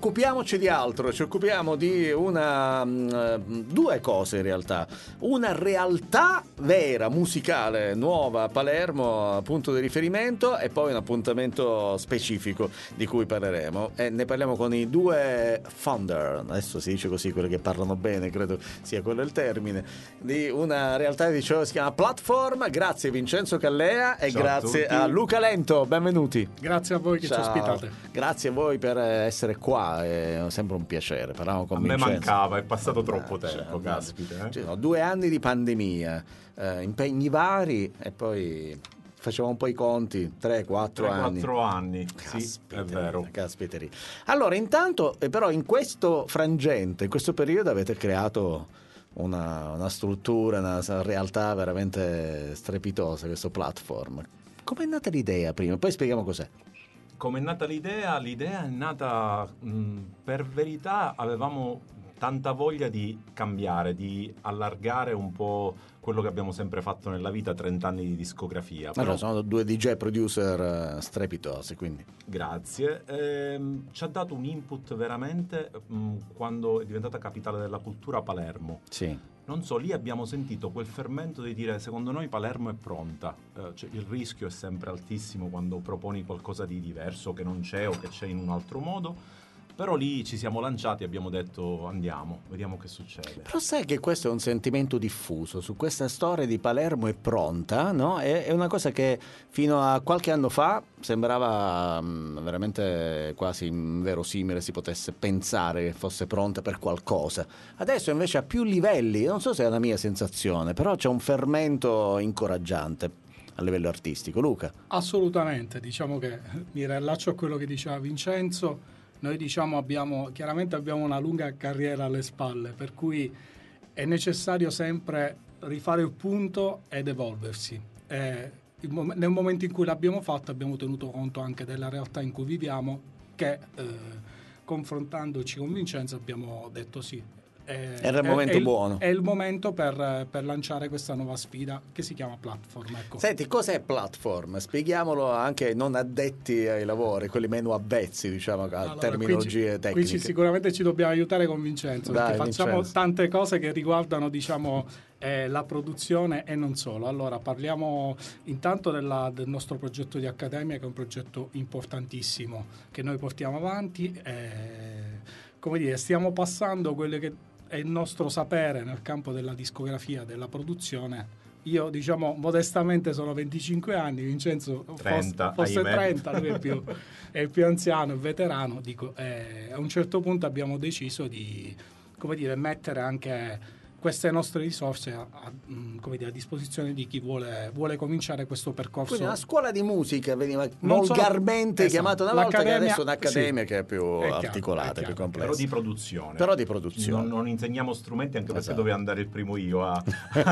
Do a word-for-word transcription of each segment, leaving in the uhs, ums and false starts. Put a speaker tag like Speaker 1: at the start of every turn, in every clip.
Speaker 1: occupiamoci di altro, ci occupiamo di una mh, due cose in realtà. Una realtà vera, musicale, nuova a Palermo, punto di riferimento, e poi un appuntamento specifico di cui parleremo. E ne parliamo con i due founder, adesso si dice così, quelli che parlano bene, credo sia quello il termine, di una realtà di ciò che si chiama Platform. Grazie Vincenzo Callea e
Speaker 2: Ciao
Speaker 1: grazie
Speaker 2: a,
Speaker 1: a Luca Lento, benvenuti.
Speaker 3: Grazie a voi che
Speaker 1: Ciao.
Speaker 3: ci ospitate.
Speaker 1: Grazie a voi per essere qua, è sempre un piacere. Parlavamo con
Speaker 2: a me
Speaker 1: Vincenzo.
Speaker 2: mancava, è passato
Speaker 1: Ah,
Speaker 2: troppo
Speaker 1: cioè,
Speaker 2: tempo, caspita. Eh?
Speaker 1: Cioè, no, due anni di pandemia, eh, impegni vari, e poi facevamo un po' i conti, tre quattro anni.
Speaker 2: quattro anni,
Speaker 1: Caspiteri,
Speaker 2: sì, è vero.
Speaker 1: Caspiteri. Allora, intanto, eh, però, in questo frangente, in questo periodo avete creato una, una struttura, una realtà veramente strepitosa, questo Platform. Com'è nata l'idea prima? Poi spieghiamo cos'è.
Speaker 2: Come è nata l'idea? L'idea è nata, mh, per verità, avevamo tanta voglia di cambiare, di allargare un po' quello che abbiamo sempre fatto nella vita, trenta anni di discografia. Però,
Speaker 1: allora, sono due D J producer strepitosi, quindi.
Speaker 2: Grazie. Ehm, ci ha dato un input veramente mh, quando è diventata capitale della cultura Palermo.
Speaker 1: Sì.
Speaker 2: Non so, lì abbiamo sentito quel fermento di dire secondo noi Palermo è pronta, eh, cioè, il rischio è sempre altissimo quando proponi qualcosa di diverso che non c'è o che c'è in un altro modo, però lì ci siamo lanciati e abbiamo detto andiamo, vediamo che succede.
Speaker 1: Però sai che questo è un sentimento diffuso su questa storia di Palermo è pronta, no? È, è una cosa che fino a qualche anno fa sembrava mh, veramente quasi inverosimile si potesse pensare che fosse pronta per qualcosa. Adesso invece a più livelli, non so se è la mia sensazione, però c'è un fermento incoraggiante a livello artistico. Luca?
Speaker 3: Assolutamente, diciamo che mi riallaccio a quello che diceva Vincenzo. Noi diciamo abbiamo chiaramente abbiamo una lunga carriera alle spalle, per cui è necessario sempre rifare il punto ed evolversi. Eh, il mom- nel momento in cui l'abbiamo fatto abbiamo tenuto conto anche della realtà in cui viviamo, che eh, confrontandoci con Vincenzo abbiamo detto sì. Eh,
Speaker 1: Era il
Speaker 3: è,
Speaker 1: momento
Speaker 3: è il,
Speaker 1: buono.
Speaker 3: È il momento per, per lanciare questa nuova sfida che si chiama Platform. Ecco.
Speaker 1: Senti, cos'è Platform? Spieghiamolo anche ai non addetti ai lavori, quelli meno avvezzi, diciamo, a
Speaker 3: allora,
Speaker 1: terminologie
Speaker 3: qui ci,
Speaker 1: tecniche.
Speaker 3: Qui ci, sicuramente ci dobbiamo aiutare con Vincenzo,
Speaker 1: Dai,
Speaker 3: perché facciamo
Speaker 1: Vincenzo.
Speaker 3: tante cose che riguardano, diciamo, eh, la produzione e non solo. Allora, parliamo intanto della, del nostro progetto di Accademia, che è un progetto importantissimo che noi portiamo avanti. Eh, come dire, stiamo passando quelle che è il nostro sapere nel campo della discografia, della produzione. Io, diciamo, modestamente sono venticinque anni, Vincenzo
Speaker 2: trenta,
Speaker 3: fosse, fosse
Speaker 2: ahimè.
Speaker 3: trenta, lui è più, è il più anziano, è veterano. Dico, eh, a un certo punto abbiamo deciso di, come dire, mettere anche queste nostre risorse a, a, come dire, a disposizione di chi vuole, vuole cominciare questo percorso.
Speaker 1: Quindi una scuola di musica veniva
Speaker 3: Non
Speaker 1: volgarmente
Speaker 3: solo,
Speaker 1: chiamata una
Speaker 3: esatto,
Speaker 1: volta, che
Speaker 3: l'accademia-
Speaker 1: adesso è un'accademia
Speaker 3: sì,
Speaker 1: che è più
Speaker 3: è chiaro,
Speaker 1: articolata,
Speaker 3: è chiaro.
Speaker 1: più complessa.
Speaker 2: Però di produzione.
Speaker 1: Però di produzione.
Speaker 2: Non, non insegniamo strumenti, anche perché
Speaker 1: Esatto.
Speaker 2: dovevo andare il primo io a,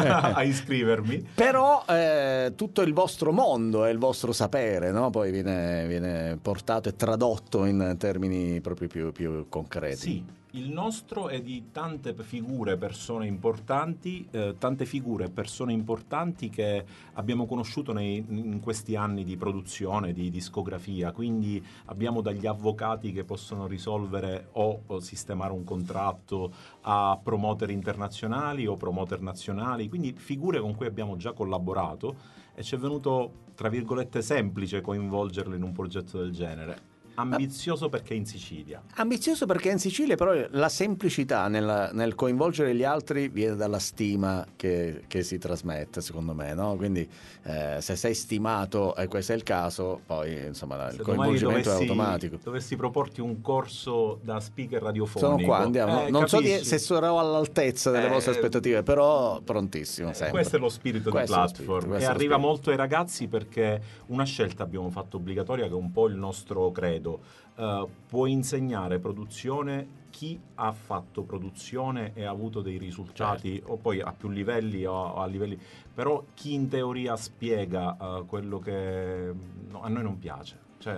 Speaker 2: a iscrivermi.
Speaker 1: Però eh, tutto il vostro mondo e il vostro sapere, no? Poi viene, viene portato e tradotto in termini proprio più, più concreti.
Speaker 2: Sì, il nostro è di tante figure, persone importanti, eh, tante figure, persone importanti che abbiamo conosciuto nei, in questi anni di produzione, di discografia, quindi abbiamo dagli avvocati che possono risolvere o, o sistemare un contratto a promoter internazionali o promoter nazionali, quindi figure con cui abbiamo già collaborato e ci è venuto, tra virgolette, semplice coinvolgerle in un progetto del genere. Ambizioso perché è in Sicilia.
Speaker 1: Ambizioso perché è in Sicilia, però la semplicità nel, nel coinvolgere gli altri viene dalla stima che, che si trasmette, secondo me, no? Quindi eh, se sei stimato e questo è il caso, poi insomma il
Speaker 2: Se
Speaker 1: coinvolgimento
Speaker 2: dovessi,
Speaker 1: è automatico.
Speaker 2: Dovessi proporti un corso da speaker radiofonico.
Speaker 1: Sono qua, andiamo.
Speaker 2: Eh,
Speaker 1: non so
Speaker 2: capisci?
Speaker 1: di, se sarò all'altezza delle
Speaker 2: Eh,
Speaker 1: vostre aspettative, però prontissimo
Speaker 2: Eh,
Speaker 1: sempre.
Speaker 2: questo è lo spirito
Speaker 1: Questo
Speaker 2: di
Speaker 1: è lo spirito,
Speaker 2: Platform,
Speaker 1: questo
Speaker 2: e
Speaker 1: è lo
Speaker 2: arriva
Speaker 1: spirito.
Speaker 2: molto ai ragazzi perché una scelta abbiamo fatto obbligatoria, che è un po' il nostro credo. Uh, può insegnare produzione chi ha fatto produzione e ha avuto dei risultati, certo, o poi a più livelli o a livelli, però chi in teoria spiega uh, quello che no, a noi non piace, cioè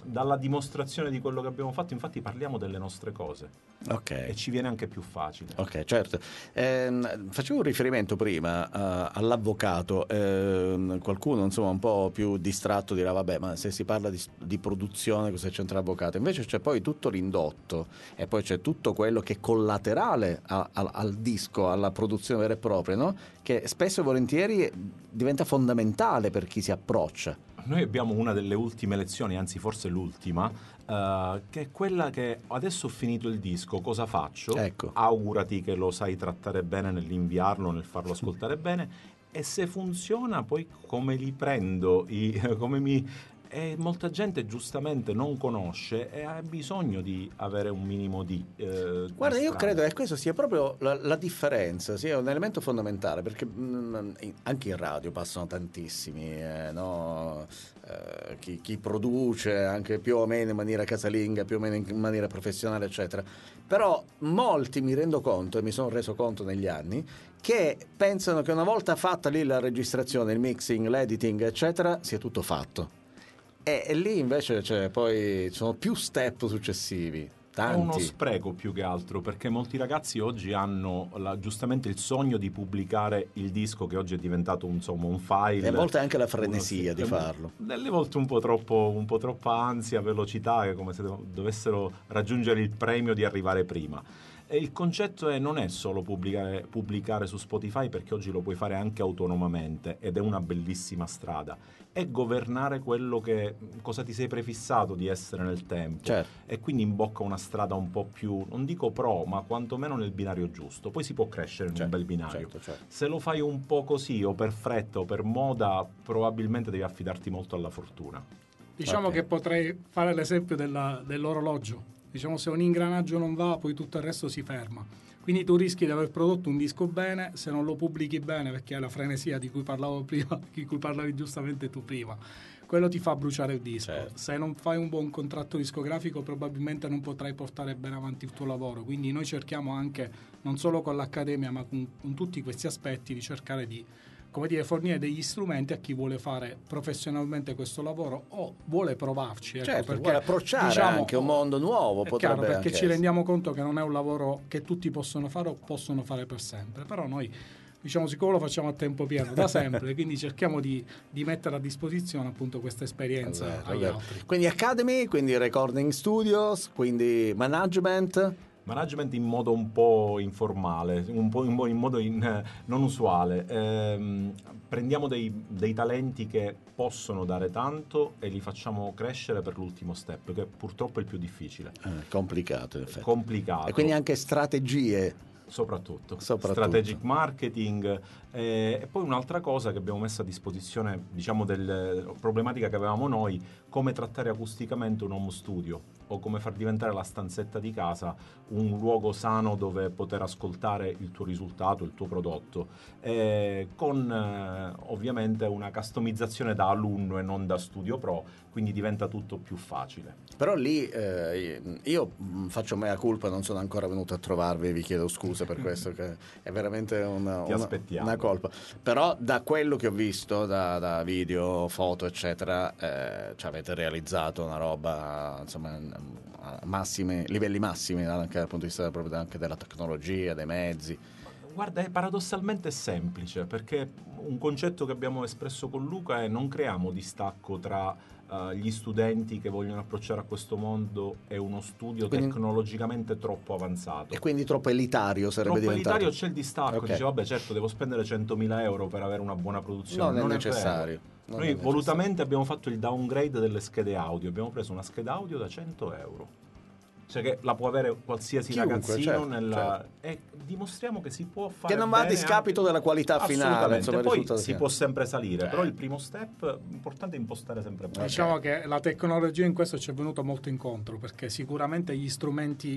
Speaker 2: dalla dimostrazione di quello che abbiamo fatto, infatti parliamo delle nostre cose.
Speaker 1: Ok.
Speaker 2: E ci viene anche più facile.
Speaker 1: Ok, certo. Ehm, facevo un riferimento prima uh, all'avvocato. Ehm, qualcuno, insomma, un po' più distratto dirà: vabbè, ma se si parla di, di produzione, cosa c'entra l'avvocato? Invece c'è poi tutto l'indotto e poi c'è tutto quello che è collaterale a, a, al disco, alla produzione vera e propria, no? Che spesso e volentieri diventa fondamentale per chi si approccia.
Speaker 2: Noi abbiamo una delle ultime lezioni, anzi forse l'ultima, uh, che è quella che adesso ho finito il disco, cosa faccio?
Speaker 1: Ecco.
Speaker 2: Augurati che lo sai trattare bene nell'inviarlo, nel farlo ascoltare bene, e se funziona poi come li prendo, i, come mi... E molta gente giustamente non conosce e ha bisogno di avere un minimo di eh,
Speaker 1: guarda,
Speaker 2: di
Speaker 1: io
Speaker 2: strada.
Speaker 1: credo che questo sia proprio la, la differenza, sia un elemento fondamentale, perché mh, anche in radio passano tantissimi, eh, no? eh, chi, chi produce anche più o meno in maniera casalinga, più o meno in maniera professionale, eccetera. Però molti, mi rendo conto e mi sono reso conto negli anni, che pensano che una volta fatta lì la registrazione, il mixing, l'editing, eccetera, sia tutto fatto. E, e lì invece c'è, poi ci sono più step successivi, tanti.
Speaker 2: È uno spreco più che altro, perché molti ragazzi oggi hanno la, giustamente il sogno di pubblicare il disco, che oggi è diventato insomma un file.
Speaker 1: E a volte anche la frenesia
Speaker 2: uno,
Speaker 1: di farlo.
Speaker 2: Delle volte un po' troppo, un po' troppa ansia, velocità, che è come se dovessero raggiungere il premio di arrivare prima. E il concetto è, non è solo pubblicare, pubblicare su Spotify, perché oggi lo puoi fare anche autonomamente ed è una bellissima strada, è governare quello che, cosa ti sei prefissato di essere nel tempo.
Speaker 1: Certo.
Speaker 2: E quindi imbocca una strada un po' più, non dico pro, ma quantomeno nel binario giusto. Poi si può crescere in
Speaker 1: certo,
Speaker 2: un bel binario.
Speaker 1: certo, certo.
Speaker 2: Se lo fai un po' così, o per fretta o per moda, probabilmente devi affidarti molto alla fortuna.
Speaker 3: Diciamo
Speaker 1: Okay.
Speaker 3: che potrei fare l'esempio della, dell'orologio. Diciamo, se un ingranaggio non va, poi tutto il resto si ferma. Quindi tu rischi di aver prodotto un disco bene, se non lo pubblichi bene, perché è la frenesia di cui parlavo prima, di cui parlavi giustamente tu prima, quello ti fa bruciare il disco.
Speaker 1: Certo.
Speaker 3: Se non fai un buon contratto discografico, probabilmente non potrai portare bene avanti il tuo lavoro. Quindi noi cerchiamo anche, non solo con l'Accademia, ma con, con tutti questi aspetti, di cercare di, come dire, fornire degli strumenti a chi vuole fare professionalmente questo lavoro o vuole provarci. Ecco,
Speaker 1: Certo,
Speaker 3: perché,
Speaker 1: vuole approcciare
Speaker 3: diciamo,
Speaker 1: anche un mondo nuovo.
Speaker 3: è
Speaker 1: Potrebbe
Speaker 3: chiaro, perché
Speaker 1: anche
Speaker 3: ci
Speaker 1: essere.
Speaker 3: rendiamo conto che non è un lavoro che tutti possono fare o possono fare per sempre, però noi, diciamo, siccome lo facciamo a tempo pieno da sempre, quindi cerchiamo di, di mettere a disposizione appunto questa esperienza
Speaker 1: Vero,
Speaker 3: agli
Speaker 1: vero.
Speaker 3: altri.
Speaker 1: Quindi Academy, quindi recording studios, quindi management.
Speaker 2: Management in modo un po' informale, un po' in, in modo in, eh, non usuale. Ehm, prendiamo dei, dei talenti che possono dare tanto e li facciamo crescere per l'ultimo step, che purtroppo è il più difficile.
Speaker 1: Eh, complicato in effetti.
Speaker 2: Complicato.
Speaker 1: E quindi anche strategie.
Speaker 2: Soprattutto.
Speaker 1: Soprattutto.
Speaker 2: Strategic marketing, eh, e poi un'altra cosa che abbiamo messo a disposizione, diciamo, della problematica che avevamo noi, come trattare acusticamente un home studio o come far diventare la stanzetta di casa un luogo sano dove poter ascoltare il tuo risultato, il tuo prodotto, eh, con eh, ovviamente una customizzazione da alunno e non da studio pro, quindi diventa tutto più facile.
Speaker 1: Però lì eh, io faccio mea culpa, non sono ancora venuto a trovarvi, vi chiedo scusa per questo, che è veramente una,
Speaker 2: Ti
Speaker 1: una,
Speaker 2: aspettiamo.
Speaker 1: una colpa. Però da quello che ho visto, da, da video, foto, eccetera, eh, ci avete realizzato una roba, insomma, a massimi, livelli massimi, anche dal punto di vista proprio anche della tecnologia, dei mezzi.
Speaker 2: Guarda, è paradossalmente semplice, perché un concetto che abbiamo espresso con Luca è: non creiamo distacco tra uh, gli studenti che vogliono approcciare a questo mondo e uno studio
Speaker 1: Quindi,
Speaker 2: tecnologicamente troppo avanzato.
Speaker 1: E quindi troppo elitario sarebbe
Speaker 2: troppo
Speaker 1: diventato.
Speaker 2: elitario, c'è il distacco,
Speaker 1: Okay.
Speaker 2: dice vabbè, certo, devo spendere centomila euro per avere una buona produzione.
Speaker 1: Non è
Speaker 2: non
Speaker 1: necessario.
Speaker 2: È
Speaker 1: Non
Speaker 2: Noi
Speaker 1: è necessario.
Speaker 2: volutamente abbiamo fatto il downgrade delle schede audio, abbiamo preso una scheda audio da cento euro. Cioè che la può avere qualsiasi
Speaker 1: Chiunque,
Speaker 2: ragazzino
Speaker 1: certo,
Speaker 2: nella...
Speaker 1: certo.
Speaker 2: e dimostriamo che si può fare
Speaker 1: Che non va a
Speaker 2: bene
Speaker 1: discapito
Speaker 2: anche...
Speaker 1: della qualità finale.
Speaker 2: Assolutamente.
Speaker 1: Insomma, il
Speaker 2: Poi
Speaker 1: risultato
Speaker 2: si
Speaker 1: finale.
Speaker 2: può sempre salire,
Speaker 1: Eh.
Speaker 2: però il primo step importante è impostare sempre bene.
Speaker 3: Diciamo che la tecnologia in questo ci è venuta molto incontro, perché sicuramente gli strumenti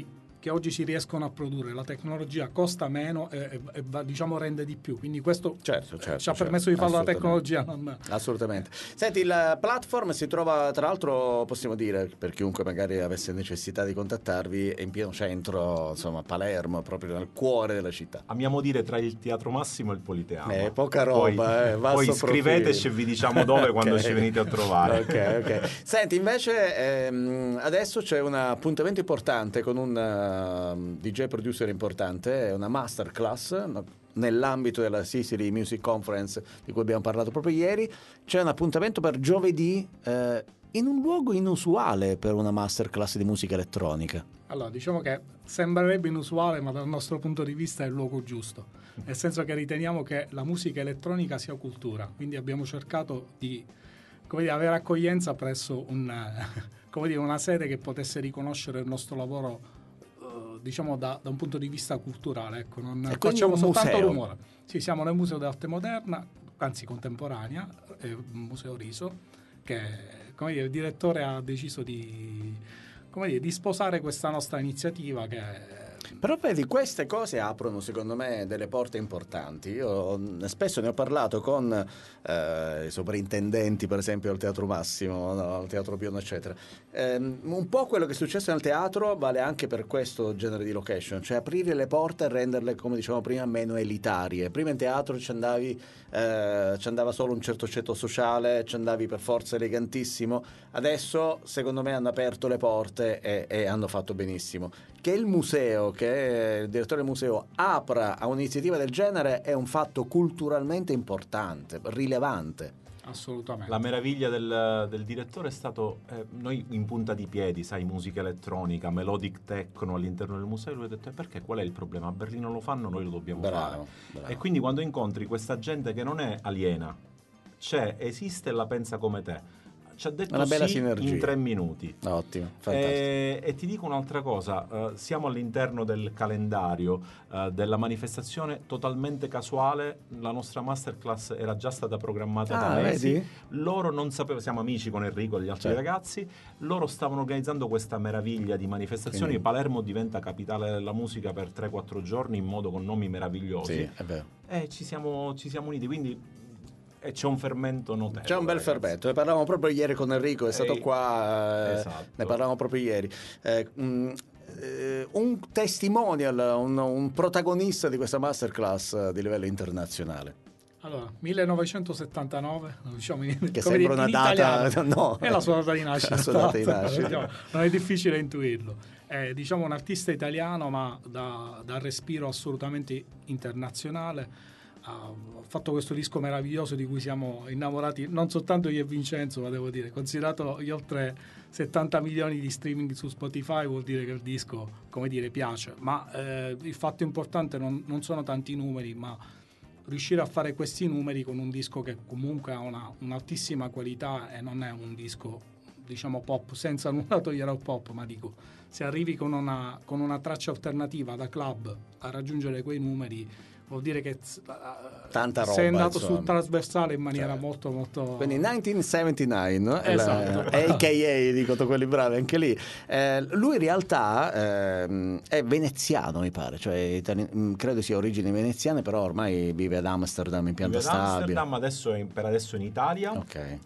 Speaker 3: che oggi si riescono a produrre, la tecnologia costa meno e, e, e diciamo rende di più, quindi questo
Speaker 1: certo, certo,
Speaker 3: ci ha
Speaker 1: certo,
Speaker 3: permesso di farlo la tecnologia. Non...
Speaker 1: Assolutamente. Senti, il platform si trova, tra l'altro, possiamo dire, per chiunque magari avesse necessità di contattarvi, è in pieno centro, insomma, Palermo, proprio nel cuore della città.
Speaker 2: Amiamo dire tra il Teatro Massimo e il Politeama.
Speaker 1: Eh, poca roba, eh,
Speaker 2: poi scriveteci e vi diciamo dove
Speaker 1: okay.
Speaker 2: quando ci venite a trovare.
Speaker 1: Ok, ok. Senti, invece ehm, adesso c'è un appuntamento importante con un uh, D J producer importante, una masterclass no, nell'ambito della Sicily Music Conference di cui abbiamo parlato proprio ieri. C'è un appuntamento per giovedì eh, in un luogo inusuale per una masterclass di musica elettronica.
Speaker 3: Allora, diciamo che sembrerebbe inusuale, ma dal nostro punto di vista è il luogo giusto, nel senso che riteniamo che la musica elettronica sia cultura, quindi abbiamo cercato di, come dire, avere accoglienza presso un, come dire, una sede che potesse riconoscere il nostro lavoro, eh, diciamo da, da un punto di vista culturale, ecco, non
Speaker 1: e
Speaker 3: facciamo soltanto
Speaker 1: museo.
Speaker 3: rumore. Sì, siamo nel Museo d'Arte Moderna, anzi contemporanea, è un Museo Riso, che, come dire, il direttore ha deciso di, come dire, di sposare questa nostra iniziativa che...
Speaker 1: Però vedi, queste cose aprono secondo me delle porte importanti. Io spesso ne ho parlato con eh, i sovrintendenti, per esempio al Teatro Massimo, no, al Teatro Pionno eccetera. Eh, un po' quello che è successo nel teatro vale anche per questo genere di location, cioè aprire le porte e renderle, come dicevamo prima, meno elitarie. Prima in teatro ci andavi, eh, ci andava solo un certo ceto sociale, ci andavi per forza elegantissimo. Adesso secondo me hanno aperto le porte e, e hanno fatto benissimo. Che il museo, che il direttore del museo apra a un'iniziativa del genere è un fatto culturalmente importante, rilevante.
Speaker 3: Assolutamente.
Speaker 2: La meraviglia del, del direttore è stato, eh, noi in punta di piedi, sai, musica elettronica, melodic techno all'interno del museo, lui ha detto, eh, perché qual è il problema? A Berlino lo fanno, noi lo dobbiamo
Speaker 1: Bravo,
Speaker 2: fare.
Speaker 1: bravo.
Speaker 2: E quindi quando incontri questa gente che non è aliena, c'è, esiste e la pensa come te, ci ha detto
Speaker 1: una bella
Speaker 2: sì
Speaker 1: sinergia.
Speaker 2: in tre minuti.
Speaker 1: Ottimo, fantastico.
Speaker 2: E, e ti dico un'altra cosa, uh, siamo all'interno del calendario uh, della manifestazione totalmente casuale, la nostra masterclass era già stata programmata
Speaker 1: Ah,
Speaker 2: da mesi,
Speaker 1: vedi?
Speaker 2: loro non sapevano, siamo amici con Enrico e gli altri
Speaker 1: Certo.
Speaker 2: ragazzi, loro stavano organizzando questa meraviglia di manifestazioni.
Speaker 1: Quindi...
Speaker 2: Palermo diventa capitale della musica per tre quattro giorni in modo con nomi meravigliosi.
Speaker 1: Sì, è vero.
Speaker 2: E ci siamo, ci siamo uniti, quindi... E c'è un fermento notevole.
Speaker 1: C'è un bel
Speaker 2: ragazzi.
Speaker 1: fermento, ne parlavamo proprio ieri con Enrico, è stato
Speaker 2: Ehi,
Speaker 1: qua, eh,
Speaker 2: esatto.
Speaker 1: ne parlavamo proprio ieri. Eh, mh, eh, un testimonial, un, un protagonista di questa masterclass di livello internazionale.
Speaker 3: Allora, millenovecentosettantanove, diciamo in,
Speaker 1: Che
Speaker 3: come
Speaker 1: sembra
Speaker 3: dire,
Speaker 1: una
Speaker 3: in
Speaker 1: data,
Speaker 3: italiano,
Speaker 1: no,
Speaker 3: è la sua data di nascita.
Speaker 1: la sua data di
Speaker 3: esatto.
Speaker 1: nascita.
Speaker 3: Diciamo, non è difficile intuirlo. È, diciamo, un artista italiano, ma da, da respiro assolutamente internazionale. Ha fatto questo disco meraviglioso di cui siamo innamorati, non soltanto io e Vincenzo, ma devo dire, considerato gli oltre settanta milioni di streaming su Spotify, vuol dire che il disco, come dire, piace. Ma eh, il fatto importante non, non sono tanti i numeri, ma riuscire a fare questi numeri con un disco che comunque ha una, un'altissima qualità e non è un disco, diciamo, pop, senza nulla togliere al pop, ma dico, se arrivi con una, con una traccia alternativa da club a raggiungere quei numeri, vuol dire che
Speaker 1: tanta roba,
Speaker 3: sei andato
Speaker 1: insomma.
Speaker 3: sul trasversale in maniera
Speaker 1: Cioè,
Speaker 3: molto molto
Speaker 1: quindi millenovecentosettantanove, no?
Speaker 3: Esatto.
Speaker 1: La, A K A dicono quelli bravi anche lì. Eh, lui in realtà eh, è veneziano, mi pare, cioè itali- credo sia origini veneziane, però ormai vive ad Amsterdam in pianta
Speaker 2: Vive ad
Speaker 1: stabile.
Speaker 2: Amsterdam, adesso è in, per adesso in Italia,
Speaker 1: Ok.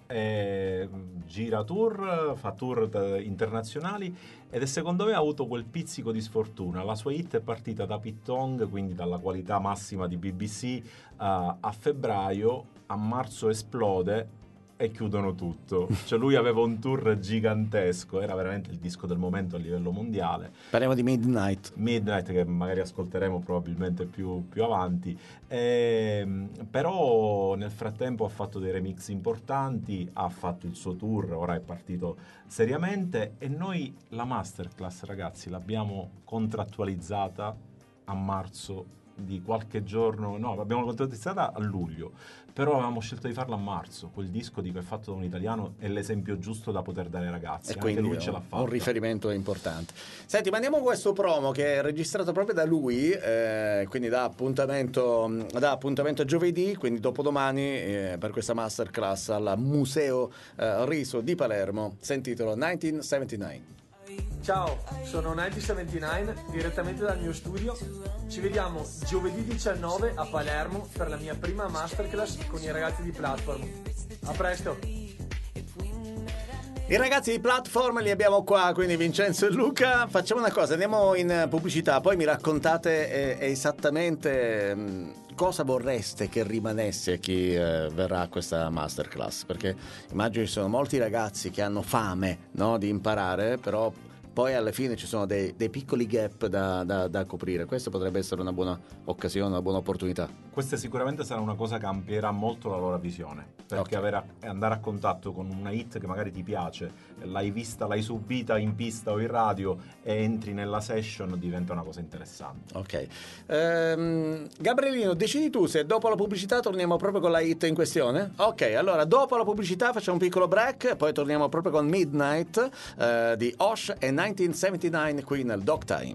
Speaker 2: e gira tour, fa tour eh, internazionali, ed è, secondo me ha avuto quel pizzico di sfortuna. La sua hit è partita da Pitong, quindi dalla qualità massima di B B C, uh, a febbraio, a marzo esplode e chiudono tutto. Cioè lui aveva un tour gigantesco, era veramente il disco del momento a livello mondiale.
Speaker 1: Parliamo di Midnight.
Speaker 2: Midnight, che magari ascolteremo probabilmente più, più avanti. Ehm, però nel frattempo ha fatto dei remix importanti, ha fatto il suo tour, ora è partito seriamente, e noi la masterclass, ragazzi, l'abbiamo contrattualizzata a marzo di qualche giorno, no, l'abbiamo contrattualizzata a luglio, però avevamo scelto di farla a marzo. Quel disco dico è fatto da un italiano, è l'esempio giusto da poter dare ai ragazzi,
Speaker 1: E
Speaker 2: anche
Speaker 1: quindi
Speaker 2: lui ce l'ha fatta.
Speaker 1: un riferimento importante. Senti, mandiamo questo promo che è registrato proprio da lui, eh, quindi da appuntamento, da appuntamento a giovedì, quindi dopodomani, eh, per questa masterclass al Museo eh, Riso di Palermo. Sentitelo, millenovecentosettantanove.
Speaker 4: Ciao, sono nove settantanove, direttamente dal mio studio. Ci vediamo giovedì diciannove a Palermo per la mia prima masterclass con i ragazzi di Platform. A presto!
Speaker 1: I ragazzi di Platform li abbiamo qua, quindi Vincenzo e Luca. Facciamo una cosa, andiamo in pubblicità, poi mi raccontate eh, esattamente mh, cosa vorreste che rimanesse a chi eh, verrà a questa masterclass, perché immagino ci sono molti ragazzi che hanno fame, no, di imparare, però poi alla fine ci sono dei, dei piccoli gap da, da, da coprire. Questo potrebbe essere una buona occasione, una buona opportunità.
Speaker 2: Questa sicuramente sarà una cosa che amplierà molto la loro visione, perché
Speaker 1: Okay.
Speaker 2: avere a, andare a contatto con una hit che magari ti piace, l'hai vista, l'hai subita in pista o in radio e entri nella session, diventa una cosa interessante.
Speaker 1: Ok. Ehm, Gabrielino, decidi tu se dopo la pubblicità torniamo proprio con la hit in questione? Ok, allora dopo la pubblicità facciamo un piccolo break, poi torniamo proprio con Midnight eh, di Osh e millenovecentosettantanove qui nel Dog Time.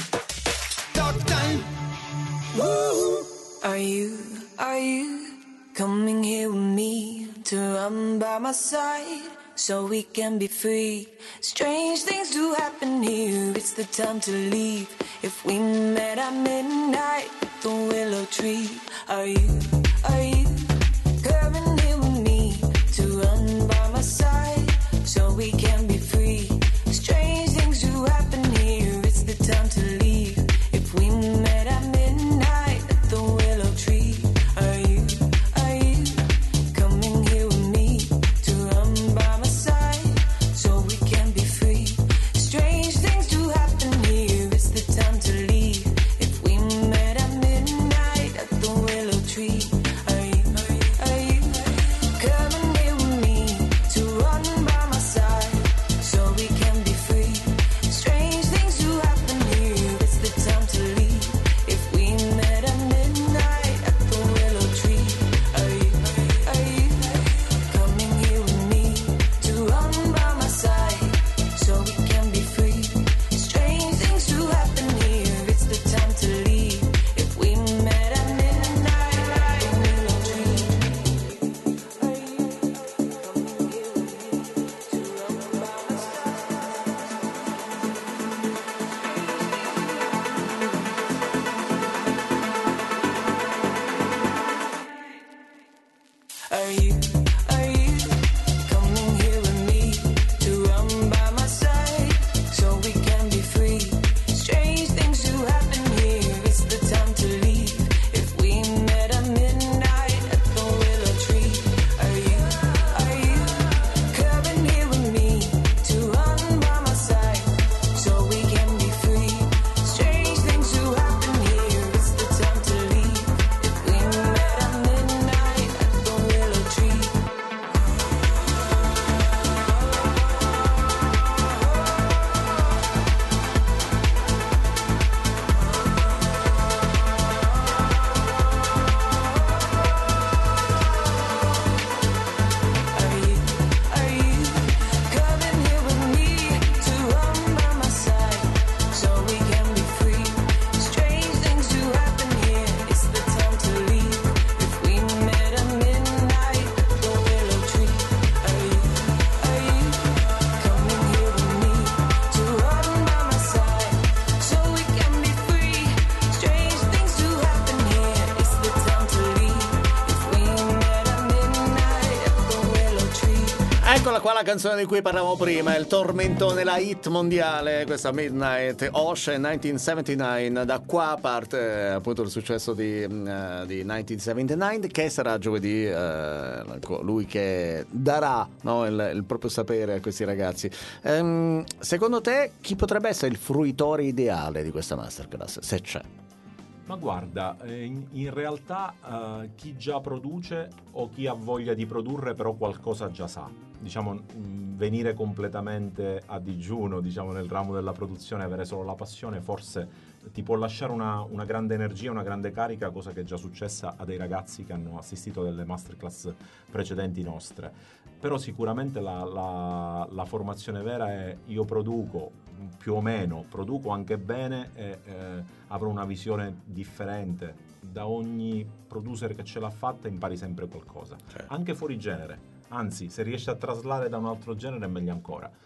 Speaker 5: Dog time. Woo. Are you, are you coming here with me to run by my side so we can be free? Strange things do happen here, it's the time to leave. If we met at midnight at the willow tree, are you, are you coming here with me to run by my side so we can be free? Strange things do happen here, it's the time to leave. If we met at midnight at the willow tree, are you, are you coming here with me to run by my side so we can be free? Strange things do happen here, it's the time to leave. If we met at midnight at the willow tree, are you, are you coming here with me to run by my side so we can be free? Strange things do happen here, it's the time to leave. If we met at midnight at the willow tree, are you, are you coming here with me to run by my side so we can be free? Strange things do happen here, it's the time to leave. If we met at midnight at the willow tree, are you coming here with me to run by my side? Are you, are you coming here with me to run by my side so we can be free? Strange things do happen here, it's the time to leave. If we met at midnight at the willow tree, are you, are you coming here with me to run by my side so we can be free? Strange things do happen here, it's the time to leave. If we met at midnight at the willow tree. Are you, are you coming here with me to run by my side so we can be free? Strange things do happen here, it's the time to leave. If we met at midnight at the willow tree, are you, are you coming here with me to run by my side so we can be free? Strange things do happen here, it's the time to leave. If we met at midnight at the willow tree.
Speaker 1: Eccola qua la canzone di cui parlavamo prima, il tormentone, la hit mondiale, questa Midnight, Osh e millenovecentosettantanove. Da qua parte eh, appunto il successo di, uh, di millenovecentosettantanove, che sarà giovedì, eh, lui che darà, no, il, il proprio sapere a questi ragazzi. Ehm, secondo te chi potrebbe essere il fruitore ideale di questa masterclass, se c'è?
Speaker 2: Ma guarda, eh, in, in realtà eh, chi già produce o chi ha voglia di produrre però qualcosa già sa. Diciamo, mh, venire completamente a digiuno, diciamo, nel ramo della produzione, avere solo la passione, forse ti può lasciare una, una grande energia, una grande carica, cosa che è già successa a dei ragazzi che hanno assistito a delle masterclass precedenti nostre. Però sicuramente la, la, la formazione vera è: io produco più o meno, produco anche bene e eh, avrò una visione differente. Da ogni producer che ce l'ha fatta impari sempre qualcosa,
Speaker 1: Certo.
Speaker 2: anche fuori genere. Anzi, se riesci a traslare da un altro genere è meglio ancora.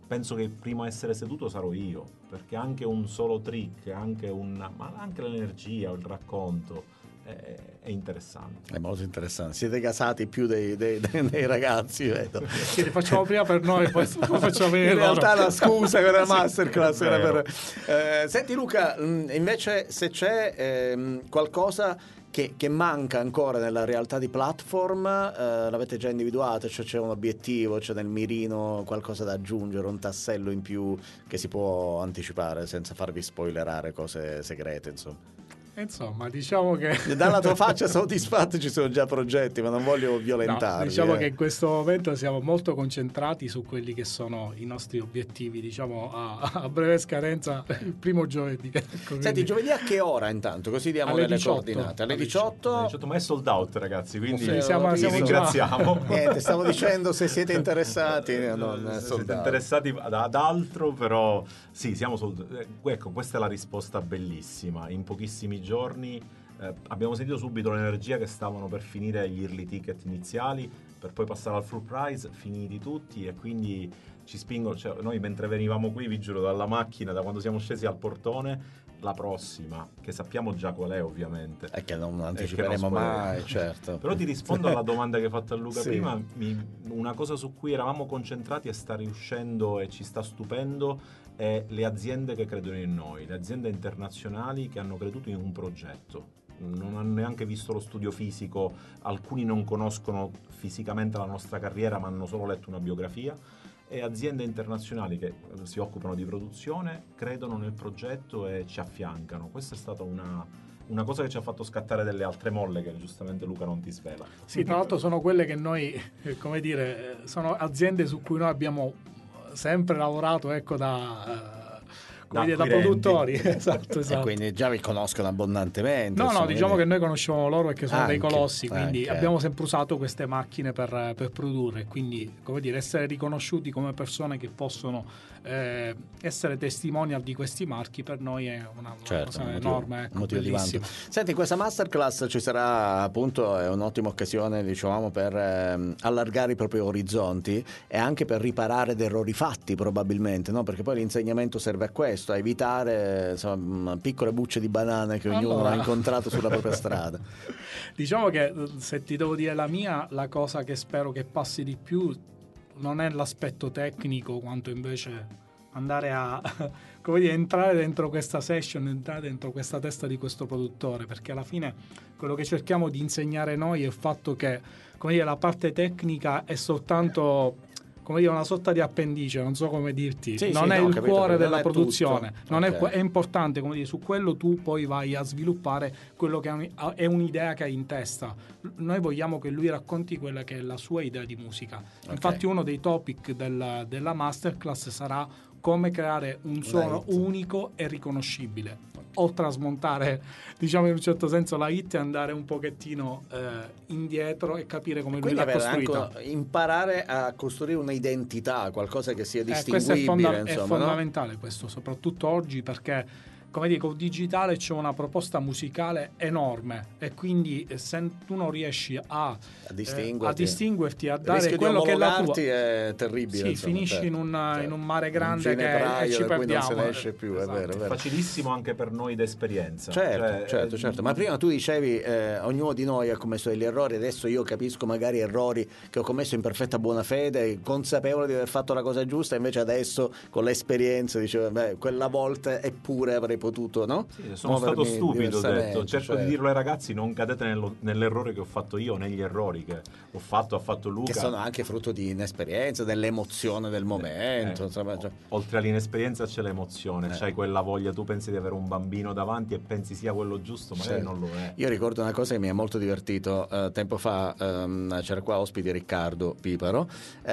Speaker 2: penso che il primo a essere seduto sarò io, perché anche un solo trick, anche un, ma anche l'energia, il racconto è, è interessante.
Speaker 1: È molto interessante. Siete gasati più dei, dei, dei, dei ragazzi, vedo.
Speaker 3: Sì, li facciamo prima per noi, poi facciamo vedere
Speaker 1: in realtà
Speaker 3: loro.
Speaker 1: la scusa per la masterclass
Speaker 2: sì,
Speaker 1: era per... Eh, senti Luca, invece se c'è ehm, qualcosa che, che manca ancora nella realtà di Platform, eh, l'avete già individuato? Cioè c'è un obiettivo, c'è nel mirino qualcosa da aggiungere, un tassello in più che si può anticipare senza farvi spoilerare cose segrete, insomma?
Speaker 3: Insomma, diciamo che
Speaker 1: dalla tua faccia soddisfatto ci sono già progetti, ma non voglio violentarvi.
Speaker 3: No, diciamo
Speaker 1: eh.
Speaker 3: che in questo momento siamo molto concentrati su quelli che sono i nostri obiettivi, diciamo a, a breve scadenza il primo giovedì. Ecco,
Speaker 1: Senti, giovedì a che ora intanto? Così diamo
Speaker 3: alle
Speaker 1: delle
Speaker 3: diciotto.
Speaker 1: coordinate. Alle
Speaker 3: Alle
Speaker 1: diciotto.
Speaker 2: diciotto, ma è sold out, ragazzi, quindi
Speaker 3: Sì, siamo-
Speaker 2: vi
Speaker 3: siamo già-
Speaker 2: ringraziamo.
Speaker 1: Niente, stavo dicendo se siete interessati, non
Speaker 2: Se
Speaker 1: è
Speaker 2: siete
Speaker 1: soldato.
Speaker 2: interessati ad, ad altro, però sì, siamo sold eh, ecco, questa è la risposta bellissima. In pochissimi giorni eh, abbiamo sentito subito l'energia che stavano per finire gli early ticket iniziali, per poi passare al full price, finiti tutti, e quindi ci spingono, cioè, noi mentre venivamo qui, vi giuro, dalla macchina, da quando siamo scesi al portone, la prossima, che sappiamo già qual è ovviamente,
Speaker 1: È che non
Speaker 2: e
Speaker 1: anticiperemo
Speaker 2: che non
Speaker 1: mai,
Speaker 2: spoileremo.
Speaker 1: certo.
Speaker 2: Però ti rispondo alla domanda che hai fatto a Luca
Speaker 1: Sì.
Speaker 2: prima. Mi- una cosa su cui eravamo concentrati e sta riuscendo e ci sta stupendo è le aziende che credono in noi, le aziende internazionali che hanno creduto in un progetto. Non hanno neanche visto lo studio fisico, alcuni non conoscono fisicamente la nostra carriera ma hanno solo letto una biografia, e aziende internazionali che si occupano di produzione credono nel progetto e ci affiancano. Questa è stata una, una cosa che ci ha fatto scattare delle altre molle che giustamente Luca non ti svela.
Speaker 3: Sì, tra l'altro sono quelle che noi, eh, come dire, eh, sono aziende su cui noi abbiamo sempre lavorato, ecco, da, eh, come
Speaker 2: Da
Speaker 3: dire, da
Speaker 2: acquirenti.
Speaker 3: produttori. Esatto,
Speaker 1: E
Speaker 3: esatto.
Speaker 1: quindi già vi conoscono abbondantemente.
Speaker 3: No, no,
Speaker 1: insomma,
Speaker 3: diciamo che
Speaker 1: quindi-
Speaker 3: noi conosciamo loro perché sono dei
Speaker 1: Anche,
Speaker 3: colossi, quindi
Speaker 1: anche.
Speaker 3: abbiamo sempre usato queste macchine per, per produrre, quindi, come dire, essere riconosciuti come persone che possono eh, essere testimonial di questi marchi per noi è una, una
Speaker 1: Certo,
Speaker 3: cosa
Speaker 1: un motivo-
Speaker 3: enorme, ecco,
Speaker 1: un motivo di vanto.
Speaker 3: bellissima.
Speaker 1: Senti, in questa masterclass ci sarà appunto è un'ottima occasione, diciamo, per ehm, allargare i propri orizzonti e anche per riparare ad errori fatti, probabilmente, no? Perché poi l'insegnamento serve a questo, a evitare insomma, piccole bucce di banane che ognuno
Speaker 3: Allora.
Speaker 1: ha incontrato sulla propria strada.
Speaker 3: Diciamo che se ti devo dire la mia, la cosa che spero che passi di più non è l'aspetto tecnico, quanto invece andare a come dire, entrare dentro questa session, entrare dentro questa testa di questo produttore, perché alla fine quello che cerchiamo di insegnare noi è il fatto che, come dire, la parte tecnica è soltanto, come dire, una sorta di appendice, non so come dirti,
Speaker 1: Sì,
Speaker 3: non
Speaker 1: sì,
Speaker 3: è
Speaker 1: no, ho
Speaker 3: il
Speaker 1: capito,
Speaker 3: cuore
Speaker 1: non
Speaker 3: della
Speaker 1: è
Speaker 3: produzione,
Speaker 1: tutto.
Speaker 3: non
Speaker 1: Ok.
Speaker 3: è, que- è importante, come dire, su quello tu poi vai a sviluppare quello che è, un- è un'idea che hai in testa. Noi vogliamo che lui racconti quella che è la sua idea di musica. Infatti uno dei topic della, della masterclass sarà come creare un suono
Speaker 1: hit.
Speaker 3: unico e riconoscibile, oltre a smontare, diciamo, in un certo senso la hit, e andare un pochettino eh, indietro e capire come lui
Speaker 1: Quindi
Speaker 3: l'ha
Speaker 1: avere
Speaker 3: costruita.
Speaker 1: anche imparare a costruire un'identità, qualcosa che sia
Speaker 3: Eh, questo è,
Speaker 1: distinguibile,
Speaker 3: fonda- è
Speaker 1: insomma, no?
Speaker 3: fondamentale, questo, soprattutto oggi, perché, come dico, il digitale c'è una proposta musicale enorme e quindi eh, se tu non riesci a,
Speaker 1: A
Speaker 3: eh,
Speaker 1: distinguerti.
Speaker 3: a distinguerti, a
Speaker 1: Il
Speaker 3: dare
Speaker 1: rischio di
Speaker 3: quello che è la tua,
Speaker 1: omologarti è terribile.
Speaker 3: sì,
Speaker 1: insomma,
Speaker 3: finisci
Speaker 1: certo,
Speaker 3: in, un,
Speaker 1: certo.
Speaker 3: in un mare grande
Speaker 1: Un
Speaker 3: che
Speaker 1: ginepraio
Speaker 3: e ci
Speaker 1: da cui
Speaker 3: perdiamo.
Speaker 1: non se ne esce più,
Speaker 3: Esatto.
Speaker 1: è vero, è vero.
Speaker 2: Facilissimo anche per noi d'esperienza.
Speaker 1: Certo,
Speaker 2: Cioè,
Speaker 1: certo,
Speaker 2: eh,
Speaker 1: certo. Ma prima tu dicevi eh, ognuno di noi ha commesso degli errori, adesso io capisco magari errori che ho commesso in perfetta buona fede, consapevole di aver fatto la cosa giusta, invece adesso con l'esperienza dicevo, beh, quella volta eppure avrei potuto, no?
Speaker 2: Sì, sono stato
Speaker 1: Muovermi
Speaker 2: stupido, ho detto.
Speaker 1: diversamente,
Speaker 2: Cerco
Speaker 1: cioè,
Speaker 2: di dirlo ai ragazzi: non cadete nello- nell'errore che ho fatto io, negli errori che ho fatto, ha fatto Luca.
Speaker 1: che sono anche frutto di inesperienza, dell'emozione del momento,
Speaker 2: Eh,
Speaker 1: insomma, cioè-
Speaker 2: oltre all'inesperienza c'è l'emozione,
Speaker 1: Eh.
Speaker 2: c'hai quella voglia, tu pensi di avere un bambino davanti e pensi sia quello giusto, magari
Speaker 1: Sì.
Speaker 2: non lo è.
Speaker 1: Io ricordo una cosa che mi ha molto divertito. Eh, tempo fa ehm, c'era qua ospite Riccardo Piparo,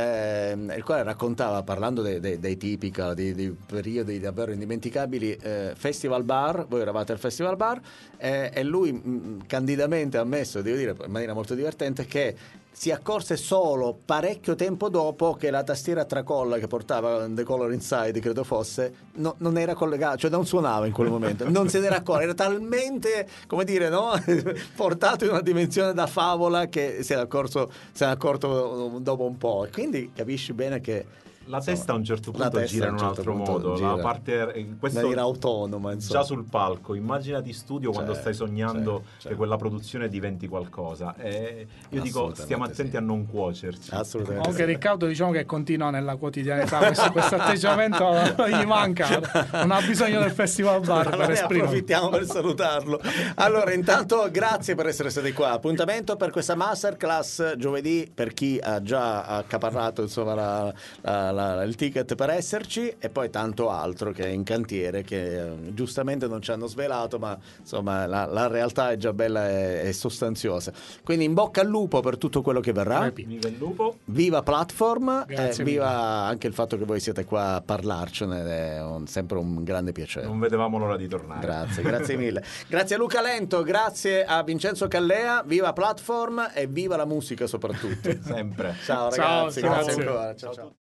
Speaker 1: ehm, il quale raccontava, parlando dei, dei, dei Typical, di, di periodi davvero indimenticabili, eh, Festival Bar. Voi eravate al Festival Bar eh, e lui mh, candidamente ha ammesso, devo dire in maniera molto divertente, che si accorse solo parecchio tempo dopo che la tastiera a tracolla che portava The Color Inside, credo fosse, no, non era collegata, cioè non suonava in quel momento, non se n'era accorto, era talmente, come dire, no? portato in una dimensione da favola che si è accorto, se ne è accorto dopo un po', e quindi capisci bene che
Speaker 2: La testa a un certo
Speaker 1: la
Speaker 2: punto
Speaker 1: testa
Speaker 2: gira
Speaker 1: a
Speaker 2: in
Speaker 1: un
Speaker 2: un
Speaker 1: certo
Speaker 2: altro
Speaker 1: punto
Speaker 2: modo,
Speaker 1: gira.
Speaker 2: la parte questo
Speaker 1: in maniera autonoma, insomma.
Speaker 2: già sul palco. Immaginati in studio quando
Speaker 1: Certo,
Speaker 2: stai sognando
Speaker 1: certo, certo.
Speaker 2: che quella produzione diventi qualcosa. E io dico,
Speaker 1: Assolutamente
Speaker 2: stiamo attenti
Speaker 1: sì.
Speaker 2: a non cuocerci.
Speaker 1: Assolutamente.
Speaker 3: Comunque
Speaker 1: sì.
Speaker 3: Riccardo diciamo che continua nella quotidianità, questo, questo atteggiamento gli manca, non ha bisogno del festival bar per
Speaker 1: Allora ne
Speaker 3: esprimere.
Speaker 1: approfittiamo per salutarlo. Allora, intanto grazie per essere stati qua. Appuntamento per questa masterclass giovedì per chi ha già accaparrato insomma la, la, la, il ticket per esserci, e poi tanto altro che è in cantiere che eh, giustamente non ci hanno svelato, ma insomma la, la realtà è già bella e, e sostanziosa. Quindi in bocca al lupo per tutto quello che verrà.
Speaker 3: Repi.
Speaker 2: Viva il lupo.
Speaker 1: Viva Platform,
Speaker 3: Grazie
Speaker 1: e viva anche il fatto che voi siete qua a parlarcene, è un- sempre un grande piacere.
Speaker 2: Non vedevamo l'ora di tornare.
Speaker 1: Grazie, grazie mille. Grazie a Luca Lento, grazie a Vincenzo Callea, viva Platform e viva la musica soprattutto.
Speaker 2: Sempre.
Speaker 1: Ciao
Speaker 3: Ciao,
Speaker 1: ragazzi,
Speaker 3: ciao.
Speaker 1: grazie ancora. Ciao, ciao.